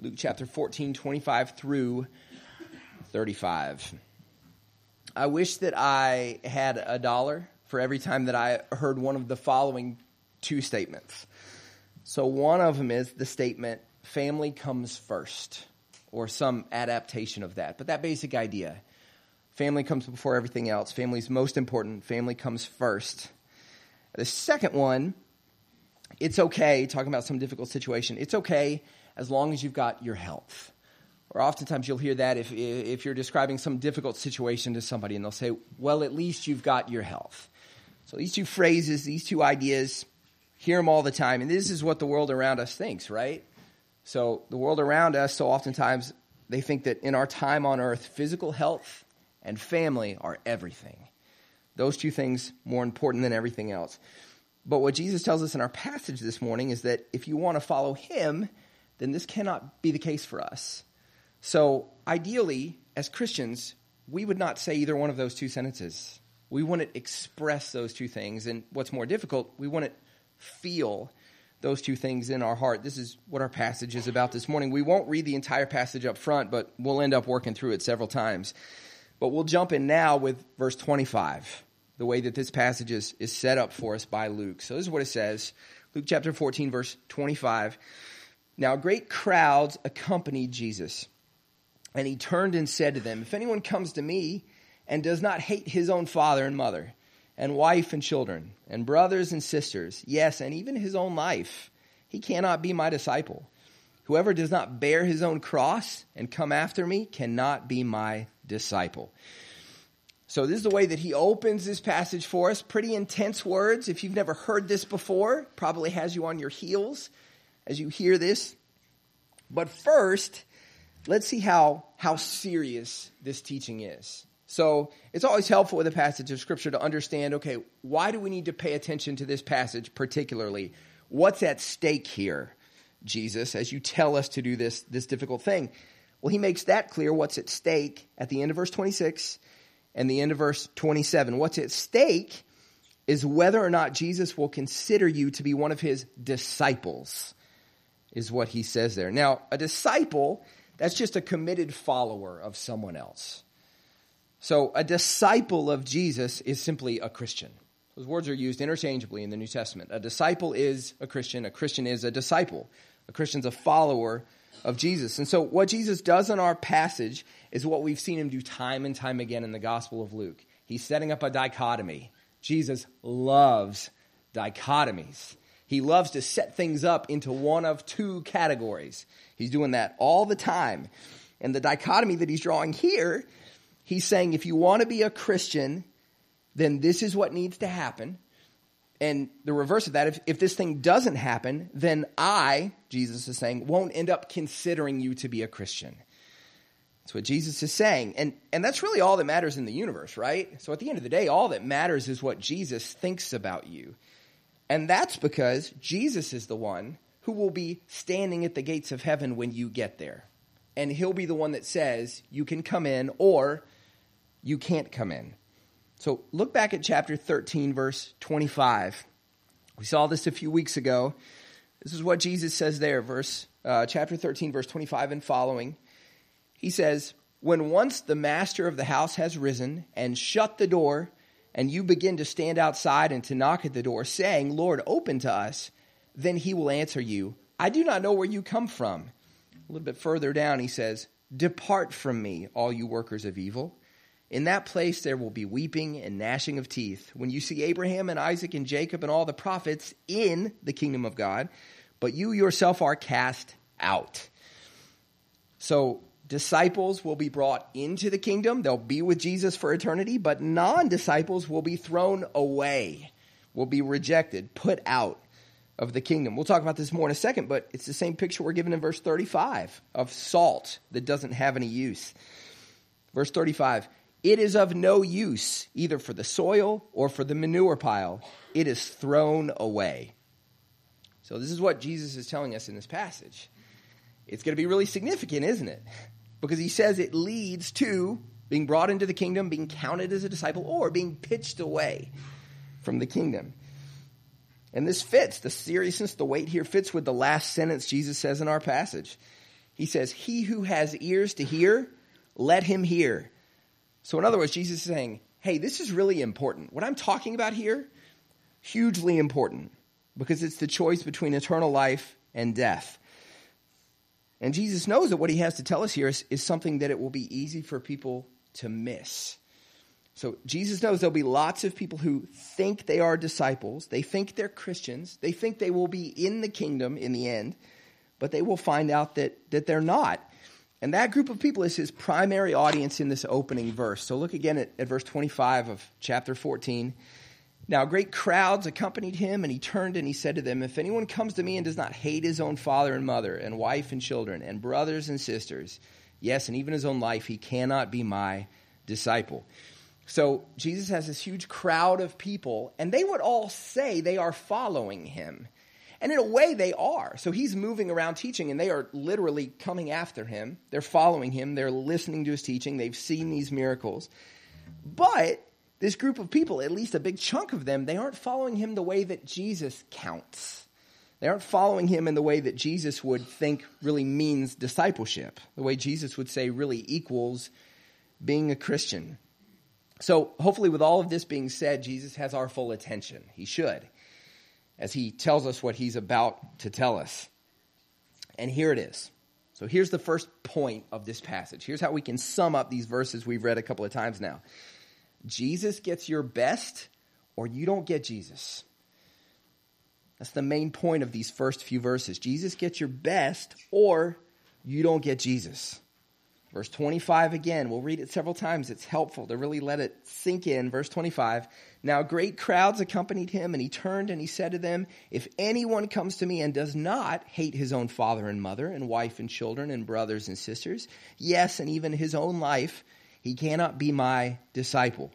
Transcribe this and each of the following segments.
Luke chapter 14, 25 through 35. I wish that I had $1 for every time that I heard one of the following two statements. So one of them is the statement, family comes first, or some adaptation of that. But that basic idea, family comes before everything else. Family's most important. Family comes first. The second one, it's okay, talking about some difficult situation, it's okay as long as you've got your health. Or oftentimes you'll hear that if you're describing some difficult situation to somebody, and they'll say, well, at least you've got your health. So these two phrases, these two ideas, hear them all the time. And this is what the world around us thinks, right? So the world around us, so oftentimes they think that in our time on earth, physical health and family are everything. Those two things more important than everything else. But what Jesus tells us in our passage this morning is that if you want to follow him, then this cannot be the case for us. So ideally, as Christians, we would not say either one of those two sentences. We wouldn't express those two things. And what's more difficult, we wouldn't feel those two things in our heart. This is what our passage is about this morning. We won't read the entire passage up front, but we'll end up working through it several times. But we'll jump in now with verse 25, the way that this passage is set up for us by Luke. So this is what it says, Luke chapter 14, verse 25. Now great crowds accompanied Jesus. And he turned and said to them, if anyone comes to me and does not hate his own father and mother, and wife and children, and brothers and sisters, yes, and even his own life, he cannot be my disciple. Whoever does not bear his own cross and come after me cannot be my disciple. So this is the way that he opens this passage for us. Pretty intense words. If you've never heard this before, probably has you on your heels as you hear this. But first, let's see how serious this teaching is. So it's always helpful with a passage of Scripture to understand, okay, why do we need to pay attention to this passage particularly? What's at stake here, Jesus, as you tell us to do this difficult thing? Well, he makes that clear, what's at stake at the end of verse 26 and the end of verse 27. What's at stake is whether or not Jesus will consider you to be one of his disciples, is what he says there. Now, a disciple, that's just a committed follower of someone else. So a disciple of Jesus is simply a Christian. Those words are used interchangeably in the New Testament. A disciple is a Christian is a disciple. A Christian's a follower of Jesus. And so what Jesus does in our passage is what we've seen him do time and time again in the Gospel of Luke. He's setting up a dichotomy. Jesus loves dichotomies. He loves to set things up into one of two categories. He's doing that all the time. And the dichotomy that he's drawing here, he's saying if you want to be a Christian, then this is what needs to happen. And the reverse of that, if this thing doesn't happen, then I, Jesus is saying, won't end up considering you to be a Christian. That's what Jesus is saying. And that's really all that matters in the universe, right? So at the end of the day, all that matters is what Jesus thinks about you. And that's because Jesus is the one who will be standing at the gates of heaven when you get there. And he'll be the one that says you can come in or you can't come in. So look back at chapter 13, verse 25. We saw this a few weeks ago. This is what Jesus says there, chapter 13, verse 25 and following. He says, when once the master of the house has risen and shut the door, and you begin to stand outside and to knock at the door, saying, Lord, open to us, then he will answer you, I do not know where you come from. A little bit further down, he says, depart from me, all you workers of evil. In that place there will be weeping and gnashing of teeth when you see Abraham and Isaac and Jacob and all the prophets in the kingdom of God, but you yourself are cast out. So disciples will be brought into the kingdom. They'll be with Jesus for eternity, but non-disciples will be thrown away, will be rejected, put out of the kingdom. We'll talk about this more in a second, but it's the same picture we're given in verse 35 of salt that doesn't have any use. Verse 35, it is of no use either for the soil or for the manure pile. It is thrown away. So this is what Jesus is telling us in this passage. It's going to be really significant, isn't it? Because he says it leads to being brought into the kingdom, being counted as a disciple, or being pitched away from the kingdom. And this fits, the seriousness, the weight here fits with the last sentence Jesus says in our passage. He says, he who has ears to hear, let him hear. So in other words, Jesus is saying, hey, this is really important. What I'm talking about here, hugely important, because it's the choice between eternal life and death. And Jesus knows that what he has to tell us here is something that it will be easy for people to miss. So Jesus knows there'll be lots of people who think they are disciples. They think they're Christians. They think they will be in the kingdom in the end, but they will find out that they're not. And that group of people is his primary audience in this opening verse. So look again at verse 25 of chapter 14. Now great crowds accompanied him, and he turned and he said to them, if anyone comes to me and does not hate his own father and mother and wife and children and brothers and sisters, yes, and even his own life, he cannot be my disciple. So Jesus has this huge crowd of people, and they would all say they are following him. And in a way, they are. So he's moving around teaching, and they are literally coming after him. They're following him. They're listening to his teaching. They've seen these miracles. But this group of people, at least a big chunk of them, they aren't following him the way that Jesus counts. They aren't following him in the way that Jesus would think really means discipleship, the way Jesus would say really equals being a Christian. So hopefully with all of this being said, Jesus has our full attention. He should, as he tells us what he's about to tell us. And here it is. So here's the first point of this passage. Here's how we can sum up these verses we've read a couple of times now. Jesus gets your best, or you don't get Jesus. That's the main point of these first few verses. Jesus gets your best, or you don't get Jesus. Verse 25 again, we'll read it several times. It's helpful to really let it sink in. Verse 25, now great crowds accompanied him, and he turned and he said to them, if anyone comes to me and does not hate his own father and mother and wife and children and brothers and sisters, yes, and even his own life, he cannot be my disciple.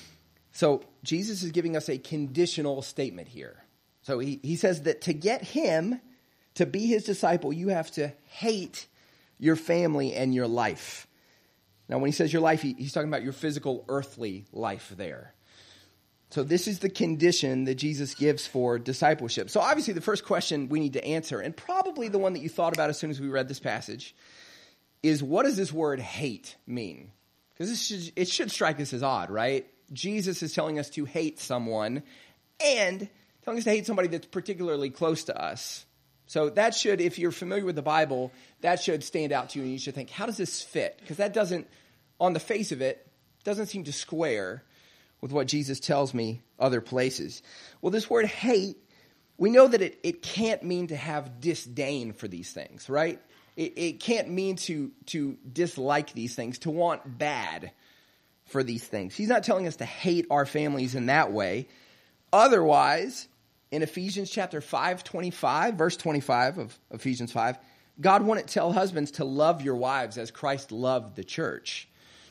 So Jesus is giving us a conditional statement here. So he says that to get him to be his disciple, you have to hate your family and your life. Now, when he says your life, he's talking about your physical, earthly life there. So this is the condition that Jesus gives for discipleship. So obviously the first question we need to answer, and probably the one that you thought about as soon as we read this passage, is what does this word hate mean? Because it should strike us as odd, right? Jesus is telling us to hate someone and telling us to hate somebody that's particularly close to us. So that should, if you're familiar with the Bible, that should stand out to you, and you should think, how does this fit? Because that doesn't, on the face of it, doesn't seem to square with what Jesus tells me other places. Well, this word hate, we know that it can't mean to have disdain for these things, right? It can't mean to dislike these things, to want bad for these things. He's not telling us to hate our families in that way. Otherwise, in Ephesians chapter 5:25, verse 25 of Ephesians 5, God wouldn't tell husbands to love your wives as Christ loved the church.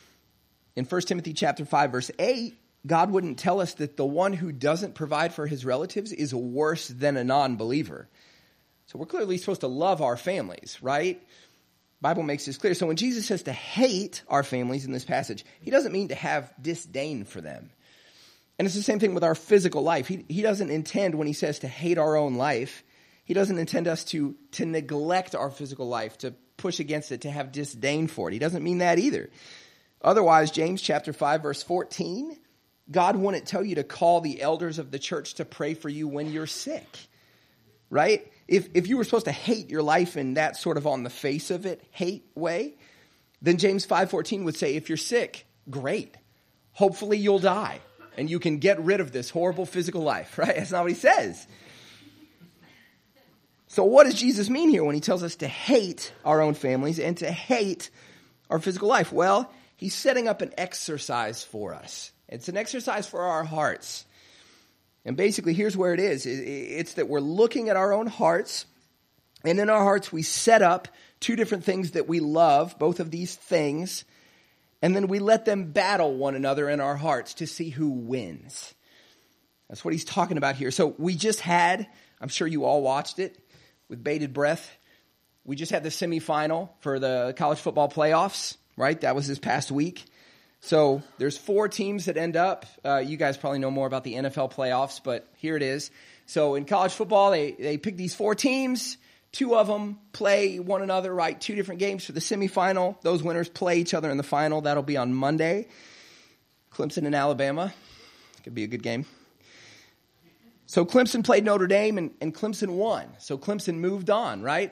In 1 Timothy chapter 5, verse 8, God wouldn't tell us that the one who doesn't provide for his relatives is worse than a non-believer. So we're clearly supposed to love our families, right? The Bible makes this clear. So when Jesus says to hate our families in this passage, he doesn't mean to have disdain for them. And it's the same thing with our physical life. He doesn't intend, when he says to hate our own life, he doesn't intend us to neglect our physical life, to push against it, to have disdain for it. He doesn't mean that either. Otherwise, James chapter 5, verse 14, God wouldn't tell you to call the elders of the church to pray for you when you're sick, right? If you were supposed to hate your life in that sort of on the face of it hate way, then James 5:14 would say, if you're sick, great. Hopefully you'll die and you can get rid of this horrible physical life, right? That's not what he says. So what does Jesus mean here when he tells us to hate our own families and to hate our physical life? Well, he's setting up an exercise for us. It's an exercise for our hearts. And basically, here's where it is. It's that we're looking at our own hearts, and in our hearts we set up two different things that we love, both of these things, and then we let them battle one another in our hearts to see who wins. That's what he's talking about here. So we just had, I'm sure you all watched it with bated breath, we just had the semifinal for the college football playoffs, right? That was this past week. So there's 4 teams that end up. You guys probably know more about the NFL playoffs, but here it is. So in college football, they pick these 4 teams. Two of them play one another, right? Two different games for the semifinal. Those winners play each other in the final. That'll be on Monday. Clemson and Alabama. Could be a good game. So Clemson played Notre Dame, and Clemson won. So Clemson moved on, right?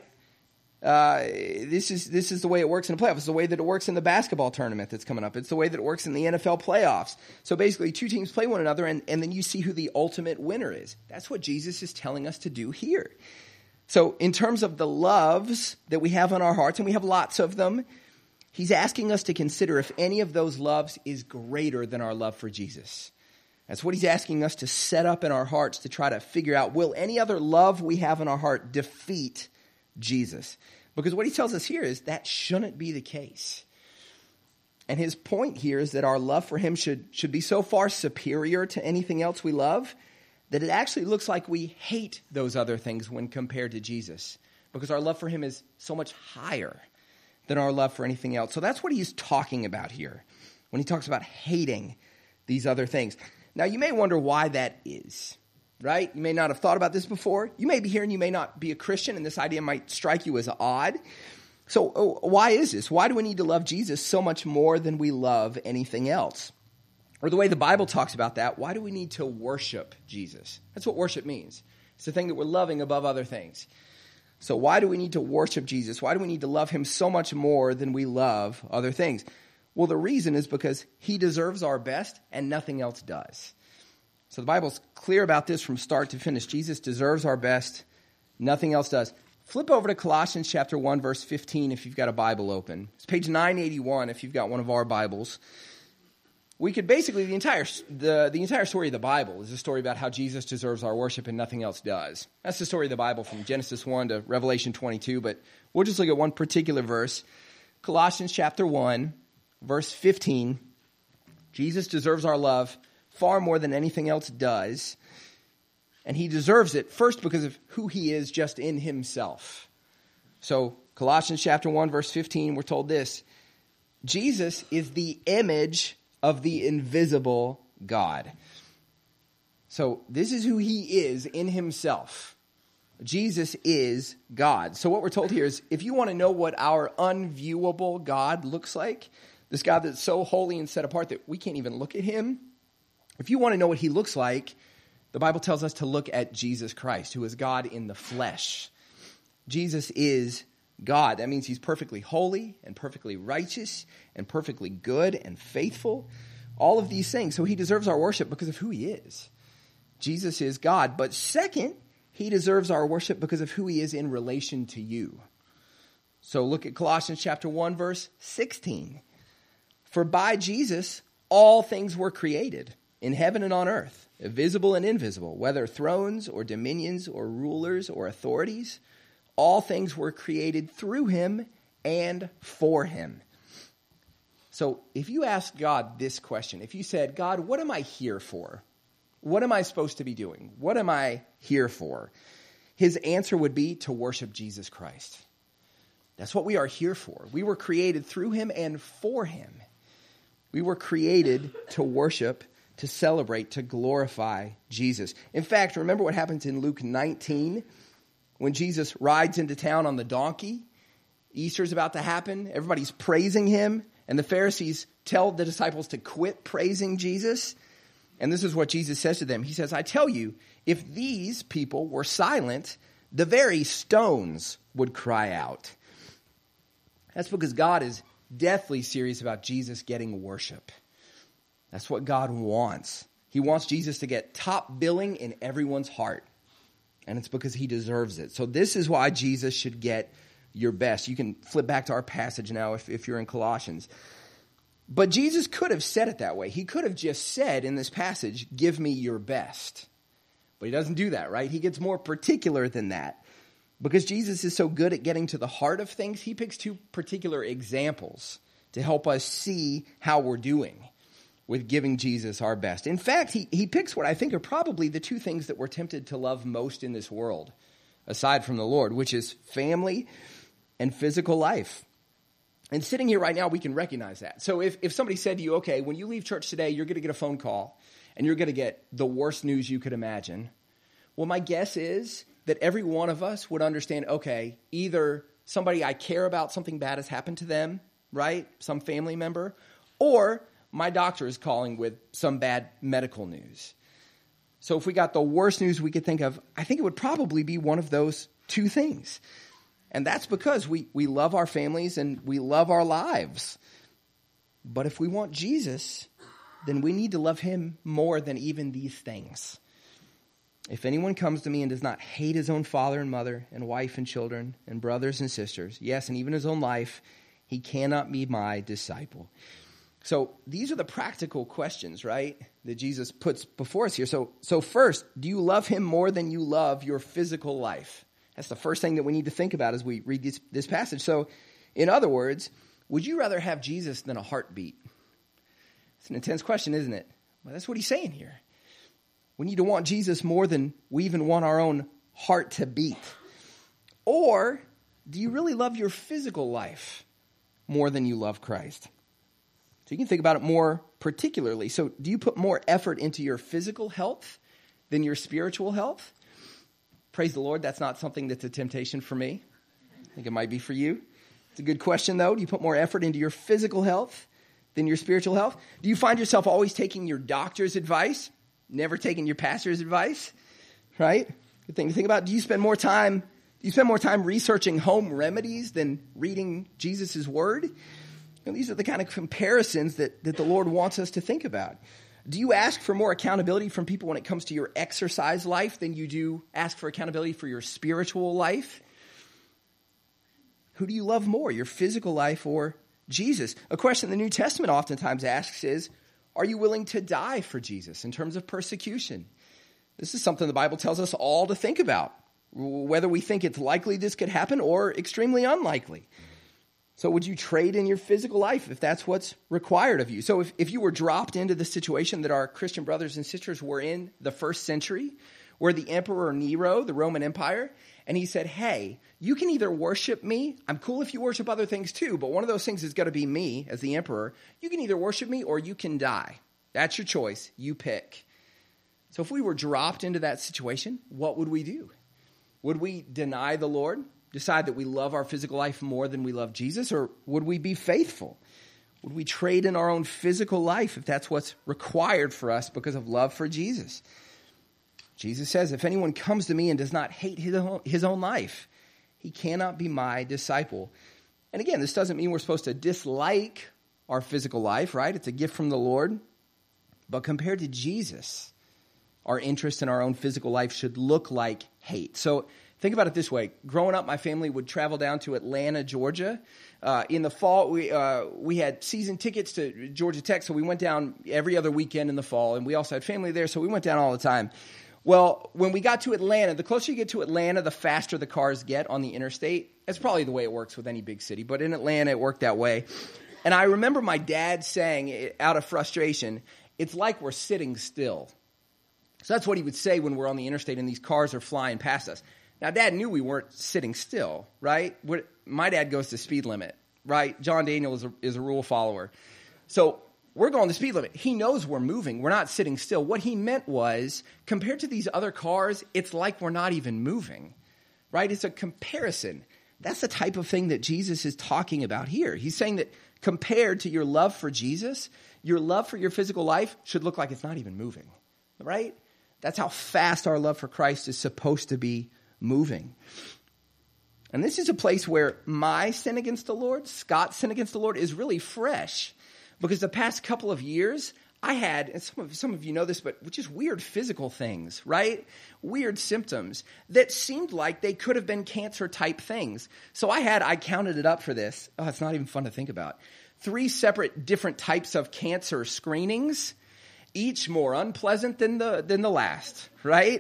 This is the way it works in the playoffs. It's the way that it works in the basketball tournament that's coming up. It's the way that it works in the NFL playoffs. So basically, two teams play one another, and then you see who the ultimate winner is. That's what Jesus is telling us to do here. So in terms of the loves that we have on our hearts, and we have lots of them, he's asking us to consider if any of those loves is greater than our love for Jesus. That's what he's asking us to set up in our hearts to try to figure out, will any other love we have in our heart defeat Jesus? Because what he tells us here is that shouldn't be the case. And his point here is that our love for him should be so far superior to anything else we love that it actually looks like we hate those other things when compared to Jesus, because our love for him is so much higher than our love for anything else. So that's what he's talking about here when he talks about hating these other things. Now, you may wonder why that is, right? You may not have thought about this before. You may be here and you may not be a Christian, and this idea might strike you as odd. So why is this? Why do we need to love Jesus so much more than we love anything else? Or the way the Bible talks about that, why do we need to worship Jesus? That's what worship means. It's the thing that we're loving above other things. So why do we need to worship Jesus? Why do we need to love him so much more than we love other things? Well, the reason is because he deserves our best and nothing else does. So the Bible's clear about this from start to finish. Jesus deserves our best, nothing else does. Flip over to Colossians chapter 1, verse 15 if you've got a Bible open. It's page 981 if you've got one of our Bibles. We could basically, the entire story of the Bible is a story about how Jesus deserves our worship and nothing else does. That's the story of the Bible from Genesis 1 to Revelation 22, but we'll just look at one particular verse. Colossians chapter 1, verse 15. Jesus deserves our love far more than anything else does. And he deserves it first because of who he is just in himself. So Colossians chapter 1, verse 15, we're told this: Jesus is the image of the invisible God. So this is who he is in himself. Jesus is God. So what we're told here is, if you want to know what our unviewable God looks like, this God that's so holy and set apart that we can't even look at him, if you want to know what he looks like, the Bible tells us to look at Jesus Christ, who is God in the flesh. Jesus is God. That means he's perfectly holy and perfectly righteous and perfectly good and faithful. All of these things. So he deserves our worship because of who he is. Jesus is God. But second, he deserves our worship because of who he is in relation to you. So look at Colossians chapter 1, verse 16. For by Jesus, all things were created in heaven and on earth, visible and invisible, whether thrones or dominions or rulers or authorities. All things were created through him and for him. So if you ask God this question, if you said, God, what am I here for? What am I supposed to be doing? What am I here for? His answer would be to worship Jesus Christ. That's what we are here for. We were created through him and for him. We were created to worship, to celebrate, to glorify Jesus. In fact, remember what happens in Luke 19 when Jesus rides into town on the donkey? Easter's about to happen. Everybody's praising him. And the Pharisees tell the disciples to quit praising Jesus. And this is what Jesus says to them. He says, I tell you, if these people were silent, the very stones would cry out. That's because God is deathly serious about Jesus getting worship. That's what God wants. He wants Jesus to get top billing in everyone's heart. And it's because he deserves it. So this is why Jesus should get your best. You can flip back to our passage now if you're in Colossians. But Jesus could have said it that way. He could have just said in this passage, give me your best. But he doesn't do that, right? He gets more particular than that. Because Jesus is so good at getting to the heart of things, he picks two particular examples to help us see how we're doing with giving Jesus our best. In fact, he picks what I think are probably the two things that we're tempted to love most in this world, aside from the Lord, which is family and physical life. And sitting here right now, we can recognize that. So if somebody said to you, okay, when you leave church today, you're going to get a phone call and you're going to get the worst news you could imagine. Well, my guess is that every one of us would understand, okay, either somebody I care about, something bad has happened to them, right? Some family member, or my doctor is calling with some bad medical news. So if we got the worst news we could think of, I think it would probably be one of those two things. And that's because we love our families and we love our lives. But if we want Jesus, then we need to love him more than even these things. If anyone comes to me and does not hate his own father and mother and wife and children and brothers and sisters, yes, and even his own life, he cannot be my disciple. So these are the practical questions, right, that Jesus puts before us here. So first, do you love him more than you love your physical life? That's the first thing that we need to think about as we read this passage. So in other words, would you rather have Jesus than a heartbeat? It's an intense question, isn't it? Well, that's what he's saying here. We need to want Jesus more than we even want our own heart to beat. Or do you really love your physical life more than you love Christ? So you can think about it more particularly. So do you put more effort into your physical health than your spiritual health? Praise the Lord, that's not something that's a temptation for me. I think it might be for you. It's a good question, though. Do you put more effort into your physical health than your spiritual health? Do you find yourself always taking your doctor's advice, never taking your pastor's advice? Right? Good thing to think about. Do you spend more time researching home remedies than reading Jesus' word? And these are the kind of comparisons that the Lord wants us to think about. Do you ask for more accountability from people when it comes to your exercise life than you do ask for accountability for your spiritual life? Who do you love more, your physical life or Jesus? A question the New Testament oftentimes asks is, are you willing to die for Jesus in terms of persecution? This is something the Bible tells us all to think about, whether we think it's likely this could happen or extremely unlikely. So would you trade in your physical life if that's what's required of you? So if you were dropped into the situation that our Christian brothers and sisters were in the first century, where the Emperor Nero, the Roman Empire, and he said, hey, you can either worship me. I'm cool if you worship other things too, but one of those things is going to be me as the emperor. You can either worship me or you can die. That's your choice. You pick. So if we were dropped into that situation, what would we do? Would we deny the Lord? Decide that we love our physical life more than we love Jesus? Or would we be faithful? Would we trade in our own physical life if that's what's required for us because of love for Jesus? Jesus says, if anyone comes to me and does not hate his own life, he cannot be my disciple. And again, this doesn't mean we're supposed to dislike our physical life, right? It's a gift from the Lord. But compared to Jesus, our interest in our own physical life should look like hate. So think about it this way. Growing up, my family would travel down to Atlanta, Georgia. In the fall, we had season tickets to Georgia Tech, so we went down every other weekend in the fall. And we also had family there, so we went down all the time. Well, when we got to Atlanta, the closer you get to Atlanta, the faster the cars get on the interstate. That's probably the way it works with any big city, but in Atlanta, it worked that way. And I remember my dad saying, out of frustration, it's like we're sitting still. So that's what he would say when we're on the interstate and these cars are flying past us. Now, Dad knew we weren't sitting still, right? My dad goes to speed limit, right? John Daniel is a rule follower. So we're going the speed limit. He knows we're moving. We're not sitting still. What he meant was, compared to these other cars, it's like we're not even moving, right? It's a comparison. That's the type of thing that Jesus is talking about here. He's saying that compared to your love for Jesus, your love for your physical life should look like it's not even moving, right? That's how fast our love for Christ is supposed to be moving. And this is a place where my sin against the Lord, Scott's sin against the Lord, is really fresh. Because the past couple of years, I had, and some of you know this, but just weird physical things, right? Weird symptoms that seemed like they could have been cancer-type things. So I counted it up for this. Oh, it's not even fun to think about. 3 separate different types of cancer screenings, each more unpleasant than the last, right?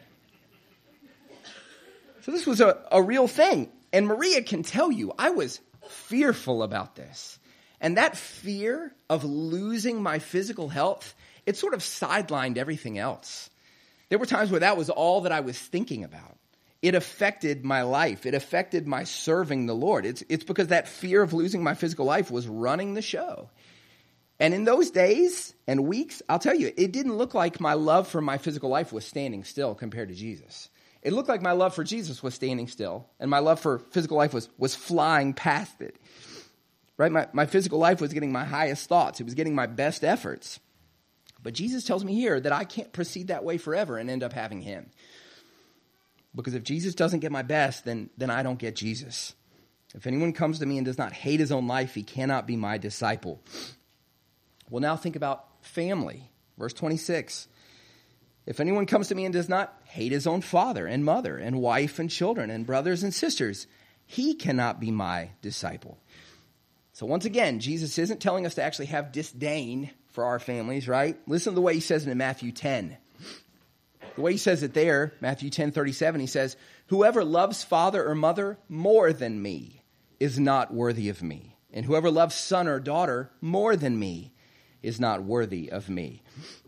So this was a real thing. And Maria can tell you, I was fearful about this. And that fear of losing my physical health, it sort of sidelined everything else. There were times where that was all that I was thinking about. It affected my life. It affected my serving the Lord. It's because that fear of losing my physical life was running the show. And in those days and weeks, I'll tell you, it didn't look like my love for my physical life was standing still compared to Jesus. it looked like my love for Jesus was standing still, and my love for physical life was flying past it. Right? My physical life was getting my highest thoughts. It was getting my best efforts. But Jesus tells me here that I can't proceed that way forever and end up having him. Because if Jesus doesn't get my best, then I don't get Jesus. If anyone comes to me and does not hate his own life, he cannot be my disciple. Well, now think about family. Verse 26. If anyone comes to me and does not hate his own father and mother and wife and children and brothers and sisters, he cannot be my disciple. So once again, Jesus isn't telling us to actually have disdain for our families, right? Listen to the way he says it in Matthew 10. The way he says it there, Matthew 10:37, he says, whoever loves father or mother more than me is not worthy of me. And whoever loves son or daughter more than me is not worthy of me.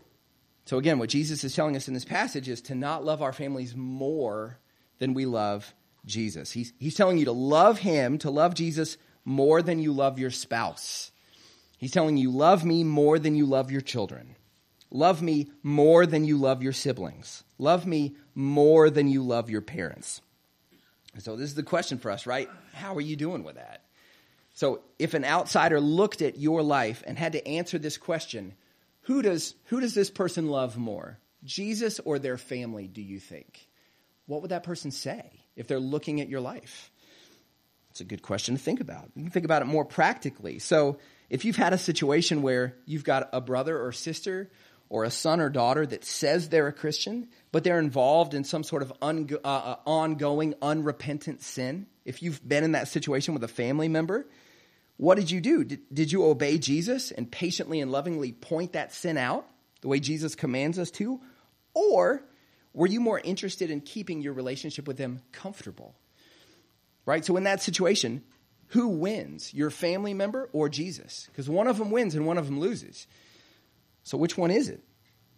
So again, what Jesus is telling us in this passage is to not love our families more than we love Jesus. He's telling you to love him, to love Jesus more than you love your spouse. He's telling you, love me more than you love your children. Love me more than you love your siblings. Love me more than you love your parents. So this is the question for us, right? How are you doing with that? So if an outsider looked at your life and had to answer this question, who does this person love more? Jesus or their family, do you think? What would that person say if they're looking at your life? It's a good question to think about. You can think about it more practically. So if you've had a situation where you've got a brother or sister or a son or daughter that says they're a Christian, but they're involved in some sort of ongoing, unrepentant sin, if you've been in that situation with a family member, what did you do? Did you obey Jesus and patiently and lovingly point that sin out the way Jesus commands us to? Or were you more interested in keeping your relationship with them comfortable? Right? So in that situation, who wins? Your family member or Jesus? Because one of them wins and one of them loses. So which one is it?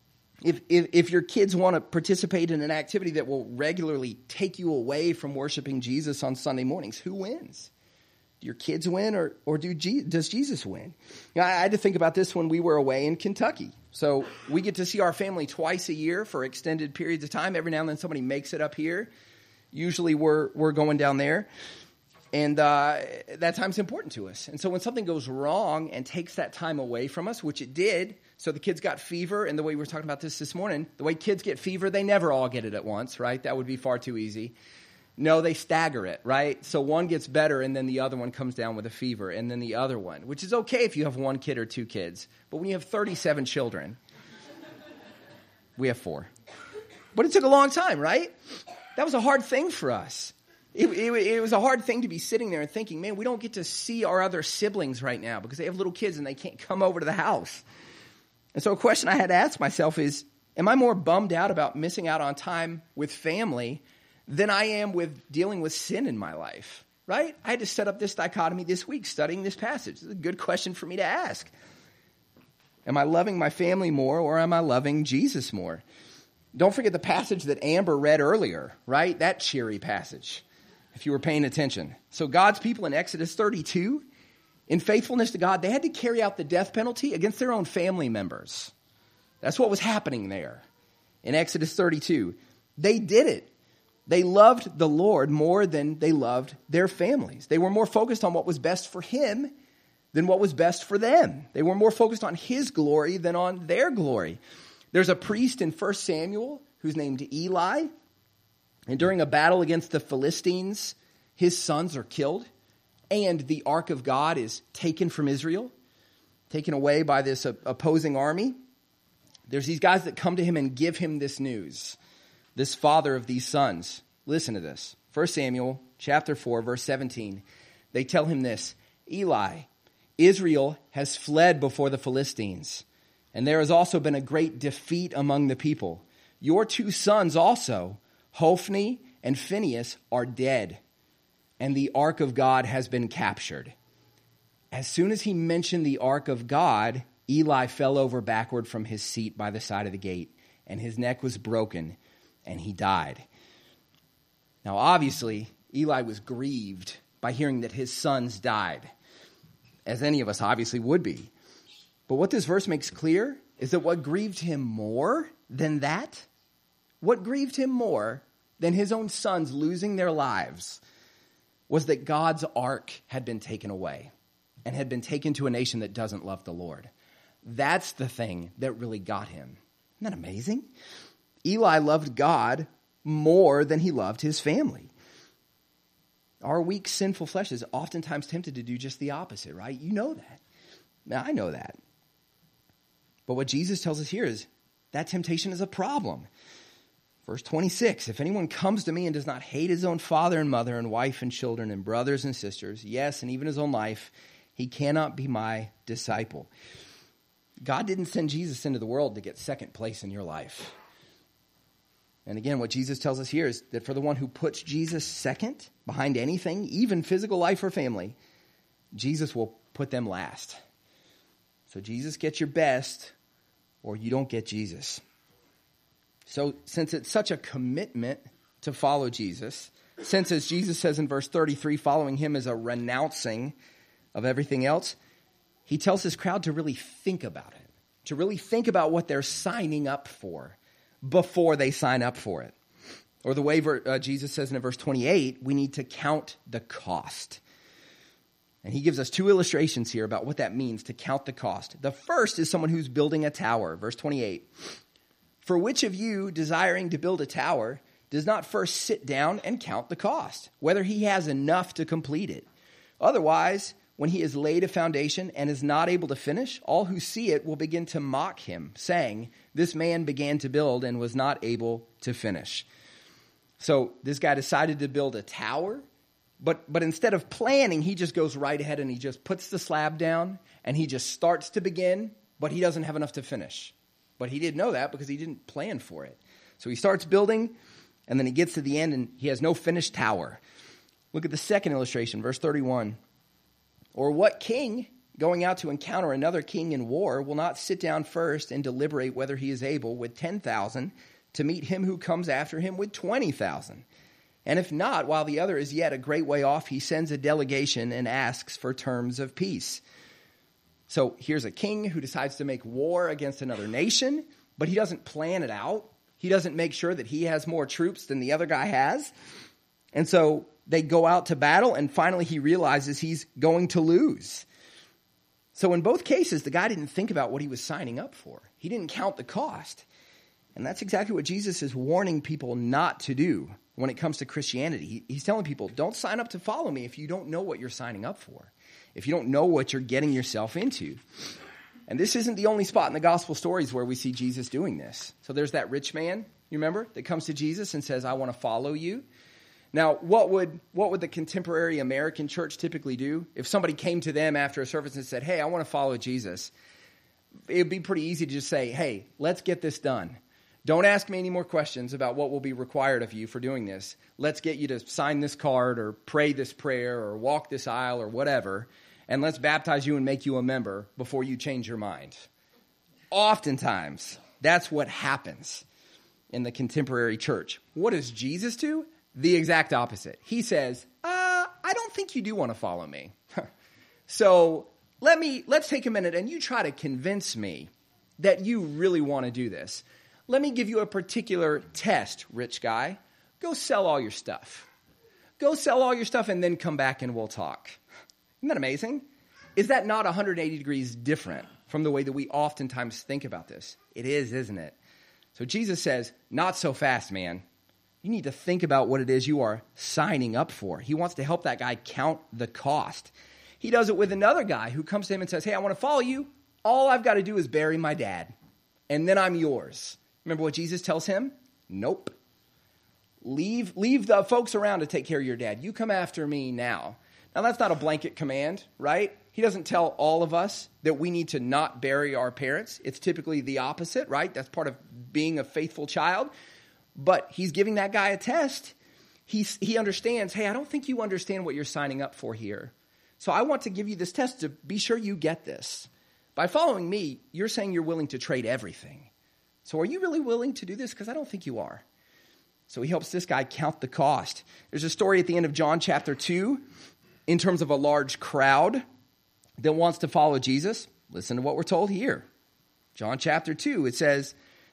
If your kids want to participate in an activity that will regularly take you away from worshiping Jesus on Sunday mornings, who wins? Do your kids win or does Jesus win? I had to think about this when we were away in Kentucky. So we get to see our family twice a year for extended periods of time. Every now and then somebody makes it up here. Usually we're going down there. And that time's important to us. And so when something goes wrong and takes that time away from us, which it did, so the kids got fever, and the way we were talking about this morning, the way kids get fever, they never all get it at once, right? That would be far too easy. No, they stagger it, right? So one gets better, and then the other one comes down with a fever, and then the other one, which is okay if you have one kid or two kids. But when you have 37 children, we have 4. But it took a long time, right? That was a hard thing for us. It was a hard thing to be sitting there and thinking, man, we don't get to see our other siblings right now because they have little kids and they can't come over to the house. And so a question I had to ask myself is, am I more bummed out about missing out on time with family than I am with dealing with sin in my life, right? I had to set up this dichotomy this week studying this passage. It's a good question for me to ask. Am I loving my family more or am I loving Jesus more? Don't forget the passage that Amber read earlier, right? That cheery passage, if you were paying attention. So God's people in Exodus 32, in faithfulness to God, they had to carry out the death penalty against their own family members. That's what was happening there in Exodus 32. They did it. They loved the Lord more than they loved their families. They were more focused on what was best for him than what was best for them. They were more focused on his glory than on their glory. There's a priest in 1 Samuel who's named Eli. And during a battle against the Philistines, his sons are killed. And the ark of God is taken from Israel, taken away by this opposing army. There's these guys that come to him and give him this news. This father of these sons. Listen to this. 1 Samuel chapter 4, verse 17. They tell him this. Eli, Israel has fled before the Philistines, and there has also been a great defeat among the people. Your 2 sons also, Hophni and Phinehas, are dead, and the ark of God has been captured. As soon as he mentioned the ark of God, Eli fell over backward from his seat by the side of the gate, and his neck was broken, and he died. Now, obviously, Eli was grieved by hearing that his sons died, as any of us obviously would be. But what this verse makes clear is that what grieved him more than that, what grieved him more than his own sons losing their lives was that God's ark had been taken away and had been taken to a nation that doesn't love the Lord. That's the thing that really got him. Isn't that amazing? Eli loved God more than he loved his family. Our weak, sinful flesh is oftentimes tempted to do just the opposite, right? You know that. Now, I know that. But what Jesus tells us here is that temptation is a problem. Verse 26, if anyone comes to me and does not hate his own father and mother and wife and children and brothers and sisters, yes, and even his own life, he cannot be my disciple. God didn't send Jesus into the world to get second place in your life. And again, what Jesus tells us here is that for the one who puts Jesus second behind anything, even physical life or family, Jesus will put them last. So Jesus gets your best, or you don't get Jesus. So since it's such a commitment to follow Jesus, since as Jesus says in verse 33, following him is a renouncing of everything else, he tells his crowd to really think about it, to really think about what they're signing up for before they sign up for it. Or the way Jesus says in verse 28, we need to count the cost. And he gives us two illustrations here about what that means to count the cost. The first is someone who's building a tower. Verse 28, for which of you desiring to build a tower does not first sit down and count the cost, whether he has enough to complete it? Otherwise, when he has laid a foundation and is not able to finish, all who see it will begin to mock him, saying, this man began to build and was not able to finish. So this guy decided to build a tower, but instead of planning, he just goes right ahead and he just puts the slab down and he just starts to begin, but he doesn't have enough to finish. But he didn't know that because he didn't plan for it. So he starts building and then he gets to the end and he has no finished tower. Look at the second illustration, verse 31. Or what king going out to encounter another king in war will not sit down first and deliberate whether he is able with 10,000 to meet him who comes after him with 20,000? And if not, while the other is yet a great way off, he sends a delegation and asks for terms of peace. So here's a king who decides to make war against another nation, but he doesn't plan it out. He doesn't make sure that he has more troops than the other guy has. And so they go out to battle, and finally he realizes he's going to lose. So in both cases, the guy didn't think about what he was signing up for. He didn't count the cost. And that's exactly what Jesus is warning people not to do when it comes to Christianity. He's telling people, don't sign up to follow me if you don't know what you're signing up for, if you don't know what you're getting yourself into. And this isn't the only spot in the gospel stories where we see Jesus doing this. So there's that rich man, you remember, that comes to Jesus and says, I want to follow you. Now, what would the contemporary American church typically do? If somebody came to them after a service and said, hey, I want to follow Jesus, it would be pretty easy to just say, hey, let's get this done. Don't ask me any more questions about what will be required of you for doing this. Let's get you to sign this card or pray this prayer or walk this aisle or whatever, and let's baptize you and make you a member before you change your mind. Oftentimes, that's what happens in the contemporary church. What does Jesus do? The exact opposite. He says, I don't think you do want to follow me. So let's take a minute and you try to convince me that you really want to do this. Let me give you a particular test, rich guy. Go sell all your stuff. Go sell all your stuff and then come back and we'll talk. Isn't that amazing? Is that not 180 degrees different from the way that we oftentimes think about this? It is, isn't it? So Jesus says, not so fast, man. You need to think about what it is you are signing up for. He wants to help that guy count the cost. He does it with another guy who comes to him and says, hey, I want to follow you. All I've got to do is bury my dad, and then I'm yours. Remember what Jesus tells him? Nope. Leave the folks around to take care of your dad. You come after me now. Now, that's not a blanket command, right? He doesn't tell all of us that we need to not bury our parents. It's typically the opposite, right? That's part of being a faithful child. But he's giving that guy a test. He understands, hey, I don't think you understand what you're signing up for here. So I want to give you this test to be sure you get this. By following me, you're saying you're willing to trade everything. So are you really willing to do this? Because I don't think you are. So he helps this guy count the cost. There's a story at the end of John chapter 2 in terms of a large crowd that wants to follow Jesus. Listen to what we're told here. John chapter 2, it says,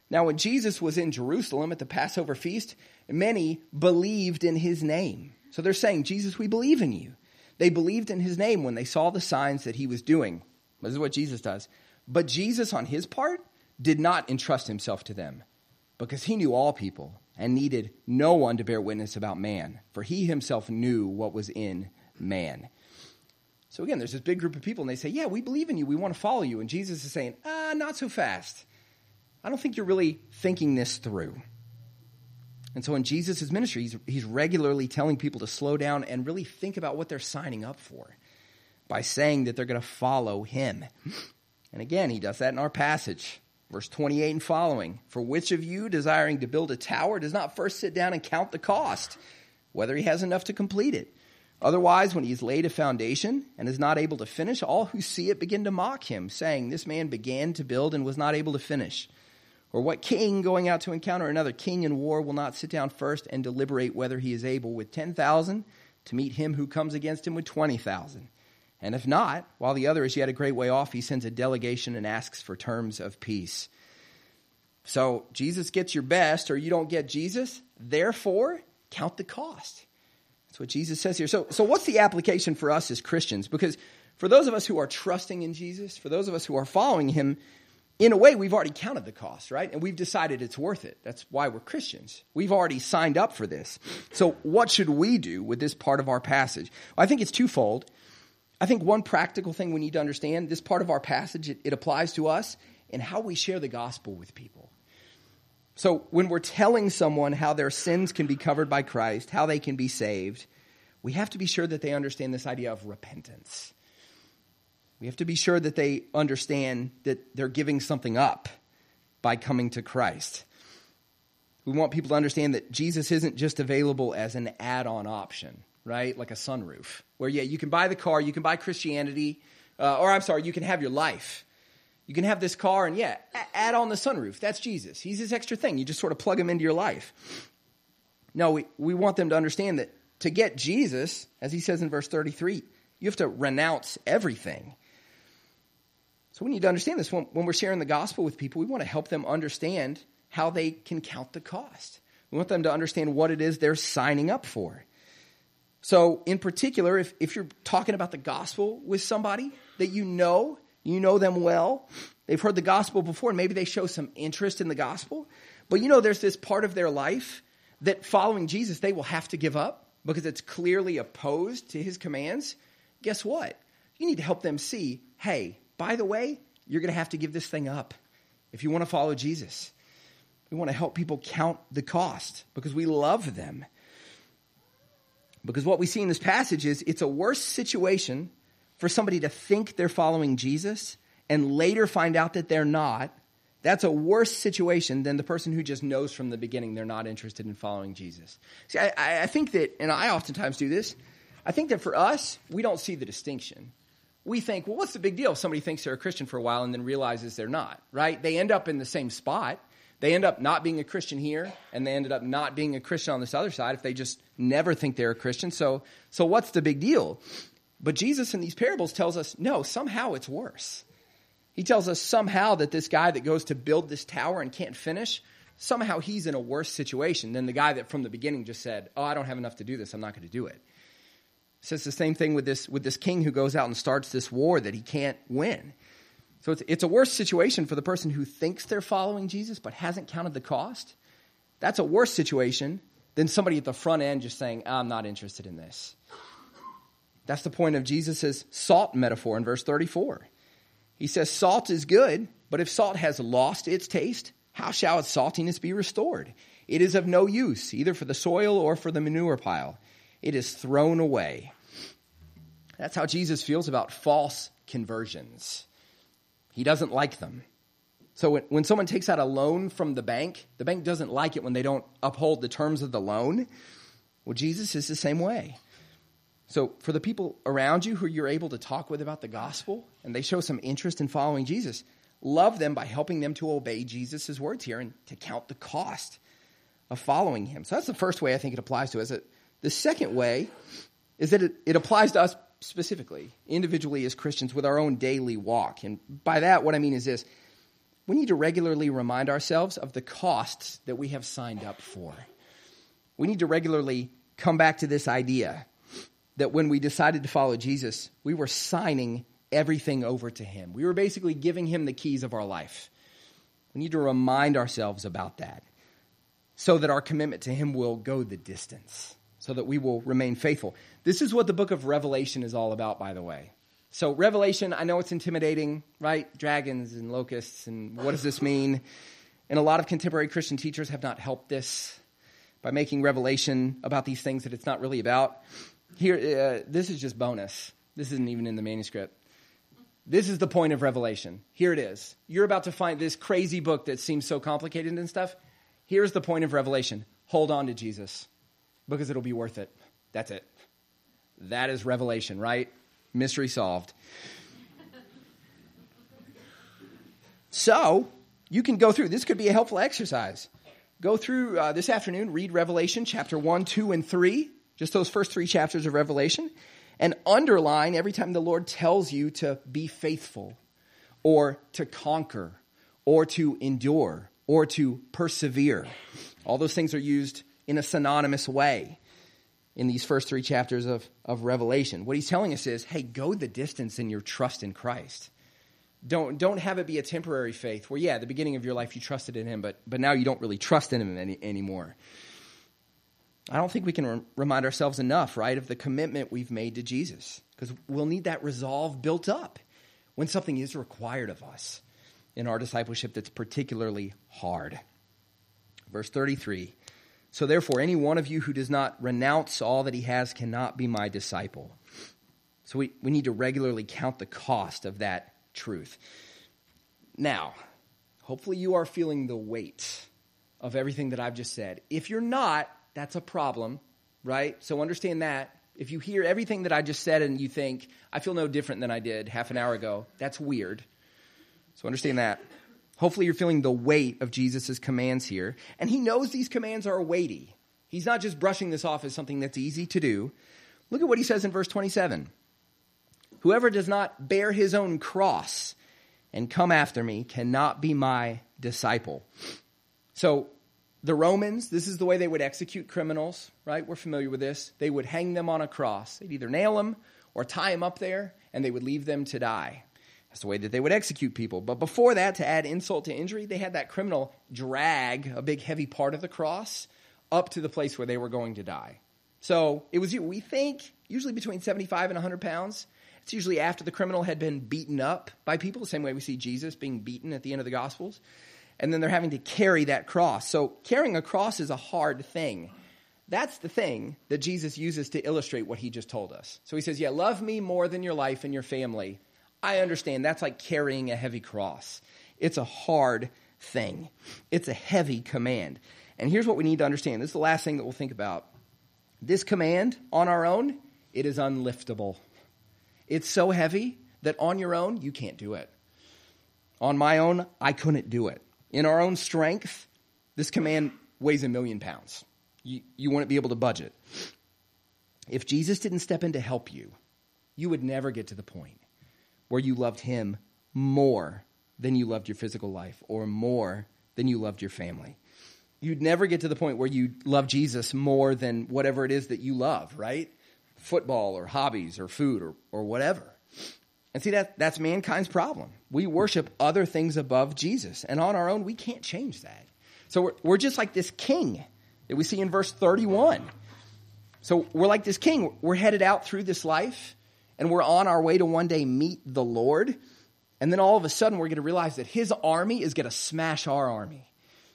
Now, when Jesus was in Jerusalem at the Passover feast, many believed in his name. So they're saying, Jesus, we believe in you. They believed in his name when they saw the signs that he was doing. This is what Jesus does. But Jesus, on his part, did not entrust himself to them, because he knew all people and needed no one to bear witness about man, for he himself knew what was in man. So again, there's this big group of people, and they say, yeah, we believe in you. We want to follow you. And Jesus is saying, not so fast. I don't think you're really thinking this through. And so in Jesus' ministry, he's regularly telling people to slow down and really think about what they're signing up for by saying that they're going to follow him. And again, he does that in our passage. Verse 28 and following, for which of you desiring to build a tower does not first sit down and count the cost, whether he has enough to complete it? Otherwise, when he has laid a foundation and is not able to finish, all who see it begin to mock him, saying, this man began to build and was not able to finish. Or what king going out to encounter another king in war will not sit down first and deliberate whether he is able with 10,000 to meet him who comes against him with 20,000? And if not, while the other is yet a great way off, he sends a delegation and asks for terms of peace. So Jesus gets your best, or you don't get Jesus. Therefore, count the cost. That's what Jesus says here. So what's the application for us as Christians? Because for those of us who are trusting in Jesus, for those of us who are following him, in a way, we've already counted the cost, right? And we've decided it's worth it. That's why we're Christians. We've already signed up for this. So what should we do with this part of our passage? Well, I think it's twofold. I think one practical thing we need to understand, this part of our passage, it applies to us in how we share the gospel with people. So when we're telling someone how their sins can be covered by Christ, how they can be saved, we have to be sure that they understand this idea of repentance. We have to be sure that they understand that they're giving something up by coming to Christ. We want people to understand that Jesus isn't just available as an add-on option, right? Like a sunroof, where, yeah, you can buy the car, you can buy Christianity, you can have your life. You can have this car and, add on the sunroof. That's Jesus. He's this extra thing. You just sort of plug him into your life. No, we want them to understand that to get Jesus, as he says in verse 33, you have to renounce everything. So we need to understand this. When we're sharing the gospel with people, we want to help them understand how they can count the cost. We want them to understand what it is they're signing up for. So in particular, if you're talking about the gospel with somebody that you know them well, they've heard the gospel before, and maybe they show some interest in the gospel, but there's this part of their life that following Jesus they will have to give up because it's clearly opposed to his commands. Guess what? You need to help them see, hey, by the way, you're going to have to give this thing up if you want to follow Jesus. We want to help people count the cost because we love them. Because what we see in this passage is it's a worse situation for somebody to think they're following Jesus and later find out that they're not. That's a worse situation than the person who just knows from the beginning they're not interested in following Jesus. See, I think that, and I oftentimes do this, I think that for us, we don't see the distinction. We think, well, what's the big deal if somebody thinks they're a Christian for a while and then realizes they're not, right? They end up in the same spot. They end up not being a Christian here, and they ended up not being a Christian on this other side if they just never think they're a Christian. So what's the big deal? But Jesus in these parables tells us, no, somehow it's worse. He tells us somehow that this guy that goes to build this tower and can't finish, somehow he's in a worse situation than the guy that from the beginning just said, I don't have enough to do this, I'm not going to do it. So it's the same thing with this king who goes out and starts this war that he can't win. So it's a worse situation for the person who thinks they're following Jesus but hasn't counted the cost. That's a worse situation than somebody at the front end just saying, I'm not interested in this. That's the point of Jesus' salt metaphor in verse 34. He says, salt is good, but if salt has lost its taste, how shall its saltiness be restored? It is of no use, either for the soil or for the manure pile. It is thrown away. That's how Jesus feels about false conversions. He doesn't like them. So when someone takes out a loan from the bank doesn't like it when they don't uphold the terms of the loan. Well, Jesus is the same way. So for the people around you who you're able to talk with about the gospel, and they show some interest in following Jesus, love them by helping them to obey Jesus' words here and to count the cost of following him. So that's the first way I think it applies to us. The second way is that it applies to us specifically, individually as Christians with our own daily walk. And by that, what I mean is this. we need to regularly remind ourselves of the costs that we have signed up for. We need to regularly come back to this idea that when we decided to follow Jesus, we were signing everything over to him. We were basically giving him the keys of our life. We need to remind ourselves about that so that our commitment to him will go the distance, so that we will remain faithful. This is what the book of Revelation is all about, by the way. So Revelation, I know it's intimidating, right? Dragons and locusts, and what does this mean? And a lot of contemporary Christian teachers have not helped this by making Revelation about these things that it's not really about. Here, this is just bonus. This isn't even in the manuscript. This is the point of Revelation. Here it is. You're about to find this crazy book that seems so complicated and stuff. Here's the point of Revelation. Hold on to Jesus, because it'll be worth it. That's it. That is Revelation, right? Mystery solved. So, you can go through. This could be a helpful exercise. Go through this afternoon, read Revelation chapter 1, 2, and 3, just those first 3 chapters of Revelation, and underline every time the Lord tells you to be faithful, or to conquer, or to endure, or to persevere. All those things are used in a synonymous way in these first 3 chapters of Revelation. What he's telling us is, hey, go the distance in your trust in Christ. Don't have it be a temporary faith where, at the beginning of your life you trusted in him, but now you don't really trust in him anymore. I don't think we can remind ourselves enough, right, of the commitment we've made to Jesus, because we'll need that resolve built up when something is required of us in our discipleship that's particularly hard. Verse 33, so therefore any one of you who does not renounce all that he has cannot be my disciple. So we need to regularly count the cost of that truth. Now, hopefully you are feeling the weight of everything that I've just said. If you're not, that's a problem, right? So understand that. If you hear everything that I just said and you think, I feel no different than I did half an hour ago, that's weird. So understand that. Hopefully you're feeling the weight of Jesus' commands here. And he knows these commands are weighty. He's not just brushing this off as something that's easy to do. Look at what he says in verse 27. Whoever does not bear his own cross and come after me cannot be my disciple. So the Romans, this is the way they would execute criminals, right? We're familiar with this. They would hang them on a cross. They'd either nail them or tie them up there, and they would leave them to die. That's the way that they would execute people. But before that, to add insult to injury, they had that criminal drag a big heavy part of the cross up to the place where they were going to die. So it was, we think, usually between 75 and 100 pounds. It's usually after the criminal had been beaten up by people, the same way we see Jesus being beaten at the end of the Gospels. And then they're having to carry that cross. So carrying a cross is a hard thing. That's the thing that Jesus uses to illustrate what he just told us. So he says, love me more than your life and your family. I understand that's like carrying a heavy cross. It's a hard thing. It's a heavy command. And here's what we need to understand. This is the last thing that we'll think about. This command on our own, it is unliftable. It's so heavy that on your own, you can't do it. On my own, I couldn't do it. In our own strength, this command weighs 1,000,000 pounds. You wouldn't be able to budge it. If Jesus didn't step in to help you, you would never get to the point where you loved him more than you loved your physical life or more than you loved your family. You'd never get to the point where you love Jesus more than whatever it is that you love, right? Football or hobbies or food or whatever. And see, that's mankind's problem. We worship other things above Jesus. And on our own, we can't change that. So we're just like this king that we see in verse 31. So we're like this king. We're headed out through this life, and we're on our way to one day meet the Lord. And then all of a sudden, we're going to realize that his army is going to smash our army.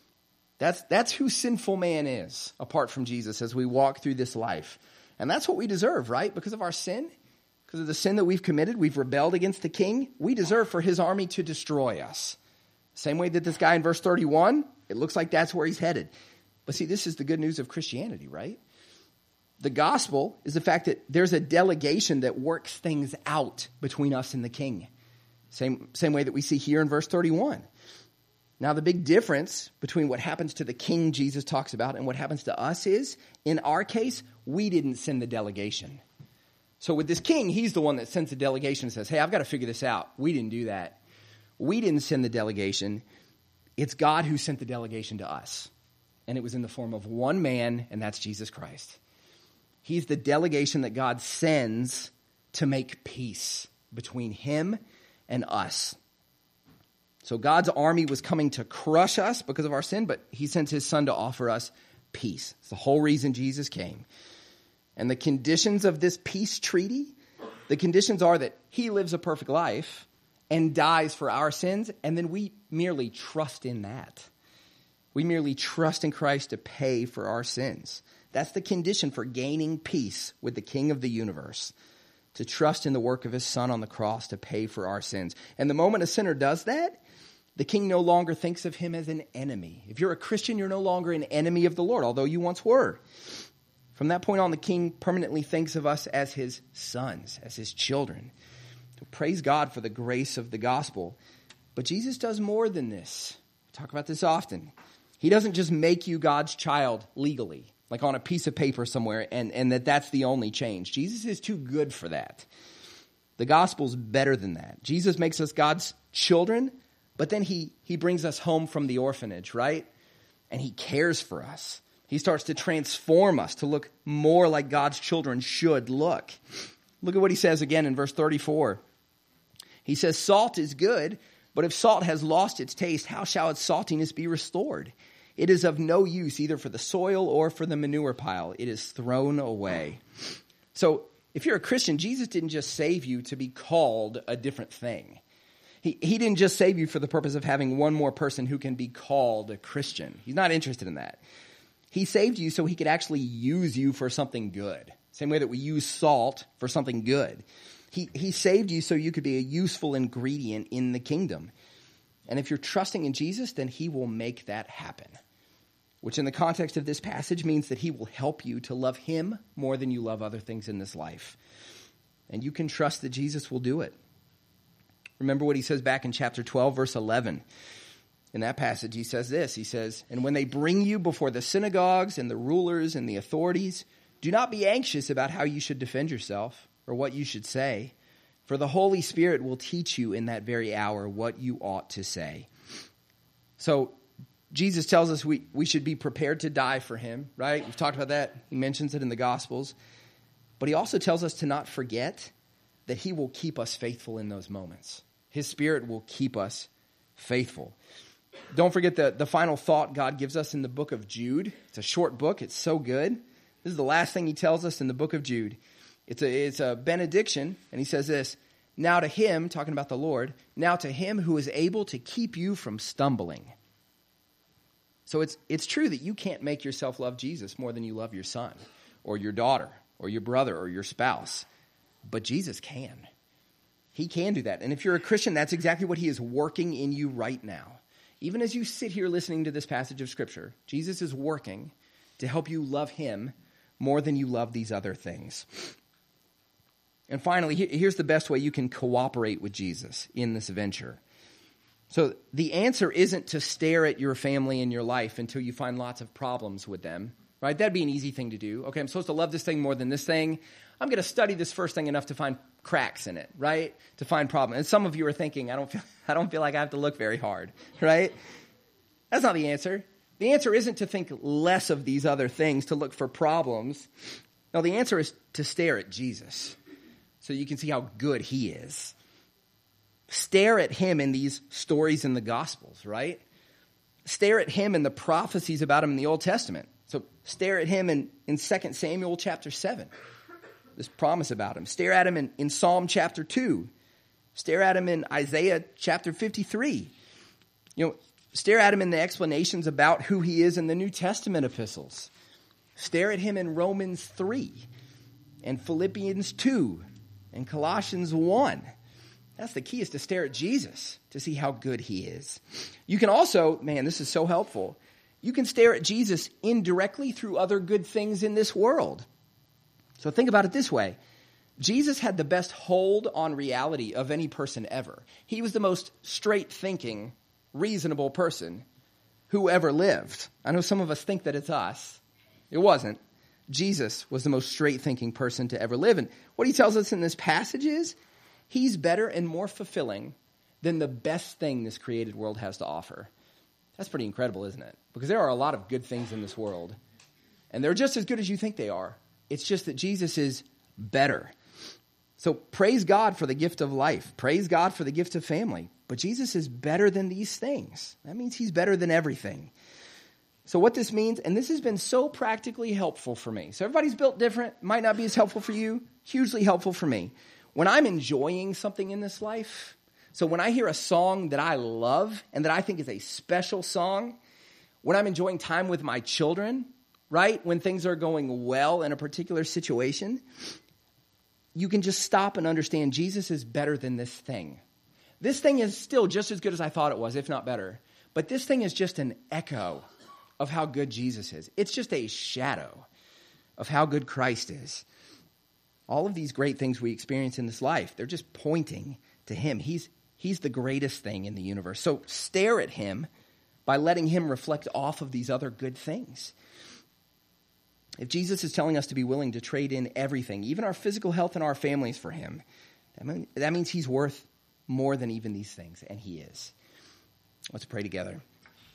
That's who sinful man is, apart from Jesus, as we walk through this life. And that's what we deserve, right? Because of our sin, because of the sin that we've committed, we've rebelled against the king. We deserve for his army to destroy us. Same way that this guy in verse 31, it looks like that's where he's headed. But see, this is the good news of Christianity, right? The gospel is the fact that there's a delegation that works things out between us and the king. Same way that we see here in verse 31. Now, the big difference between what happens to the king Jesus talks about and what happens to us is, in our case, we didn't send the delegation. So with this king, he's the one that sends the delegation and says, hey, I've got to figure this out. We didn't do that. We didn't send the delegation. It's God who sent the delegation to us. And it was in the form of one man, and that's Jesus Christ. He's the delegation that God sends to make peace between him and us. So God's army was coming to crush us because of our sin, but he sent his son to offer us peace. It's the whole reason Jesus came. And the conditions of this peace treaty, the conditions are that he lives a perfect life and dies for our sins, and then we merely trust in that. We merely trust in Christ to pay for our sins. That's the condition for gaining peace with the King of the universe, to trust in the work of his son on the cross to pay for our sins. And the moment a sinner does that, the king no longer thinks of him as an enemy. If you're a Christian, you're no longer an enemy of the Lord, although you once were. From that point on, the king permanently thinks of us as his sons, as his children. Praise God for the grace of the gospel. But Jesus does more than this. We talk about this often. He doesn't just make you God's child legally, like on a piece of paper somewhere, and that's the only change. Jesus is too good for that. The gospel's better than that. Jesus makes us God's children, but then he brings us home from the orphanage, right? And he cares for us. He starts to transform us to look more like God's children should look. Look at what he says again in verse 34. He says, salt is good, but if salt has lost its taste, how shall its saltiness be restored? It is of no use either for the soil or for the manure pile. It is thrown away. So if you're a Christian, Jesus didn't just save you to be called a different thing. He didn't just save you for the purpose of having one more person who can be called a Christian. He's not interested in that. He saved you so he could actually use you for something good. Same way that we use salt for something good. He saved you so you could be a useful ingredient in the kingdom. And if you're trusting in Jesus, then he will make that happen. Which in the context of this passage means that he will help you to love him more than you love other things in this life. And you can trust that Jesus will do it. Remember what he says back in chapter 12, verse 11. In that passage, he says this. He says, and when they bring you before the synagogues and the rulers and the authorities, do not be anxious about how you should defend yourself or what you should say, for the Holy Spirit will teach you in that very hour what you ought to say. So Jesus tells us we should be prepared to die for him, right? We've talked about that. He mentions it in the Gospels. But he also tells us to not forget that he will keep us faithful in those moments. His Spirit will keep us faithful. Don't forget the final thought God gives us in the book of Jude. It's a short book. It's so good. This is the last thing he tells us in the book of Jude. It's a benediction, and he says this, now to him, talking about the Lord, now to him who is able to keep you from stumbling. So it's true that you can't make yourself love Jesus more than you love your son or your daughter or your brother or your spouse. But Jesus can. He can do that. And if you're a Christian, that's exactly what he is working in you right now. Even as you sit here listening to this passage of Scripture, Jesus is working to help you love him more than you love these other things. And finally, here's the best way you can cooperate with Jesus in this venture. So the answer isn't to stare at your family and your life until you find lots of problems with them, right? That'd be an easy thing to do. Okay, I'm supposed to love this thing more than this thing. I'm going to study this first thing enough to find cracks in it, right? To find problems. And some of you are thinking, I don't feel like I have to look very hard, right? That's not the answer. The answer isn't to think less of these other things, to look for problems. No, the answer is to stare at Jesus so you can see how good he is. Stare at him in these stories in the Gospels, right? Stare at him in the prophecies about him in the Old Testament. So stare at him in 2 Samuel chapter 7. This promise about him. Stare at him in Psalm chapter 2. Stare at him in Isaiah chapter 53. Stare at him in the explanations about who he is in the New Testament epistles. Stare at him in Romans 3 and Philippians 2 and Colossians 1. That's the key, is to stare at Jesus to see how good he is. You can also, this is so helpful, you can stare at Jesus indirectly through other good things in this world. So think about it this way. Jesus had the best hold on reality of any person ever. He was the most straight-thinking, reasonable person who ever lived. I know some of us think that it's us. It wasn't. Jesus was the most straight-thinking person to ever live. And what he tells us in this passage is he's better and more fulfilling than the best thing this created world has to offer. That's pretty incredible, isn't it? Because there are a lot of good things in this world, and they're just as good as you think they are. It's just that Jesus is better. So praise God for the gift of life. Praise God for the gift of family. But Jesus is better than these things. That means he's better than everything. So what this means, and this has been so practically helpful for me. So everybody's built different. Might not be as helpful for you. Hugely helpful for me. When I'm enjoying something in this life, so when I hear a song that I love and that I think is a special song, when I'm enjoying time with my children, right, when things are going well in a particular situation, you can just stop and understand Jesus is better than this thing. This thing is still just as good as I thought it was, if not better. But this thing is just an echo of how good Jesus is. It's just a shadow of how good Christ is. All of these great things we experience in this life, they're just pointing to him. He's the greatest thing in the universe. So stare at him by letting him reflect off of these other good things. If Jesus is telling us to be willing to trade in everything, even our physical health and our families for him, that means he's worth more than even these things, and he is. Let's pray together.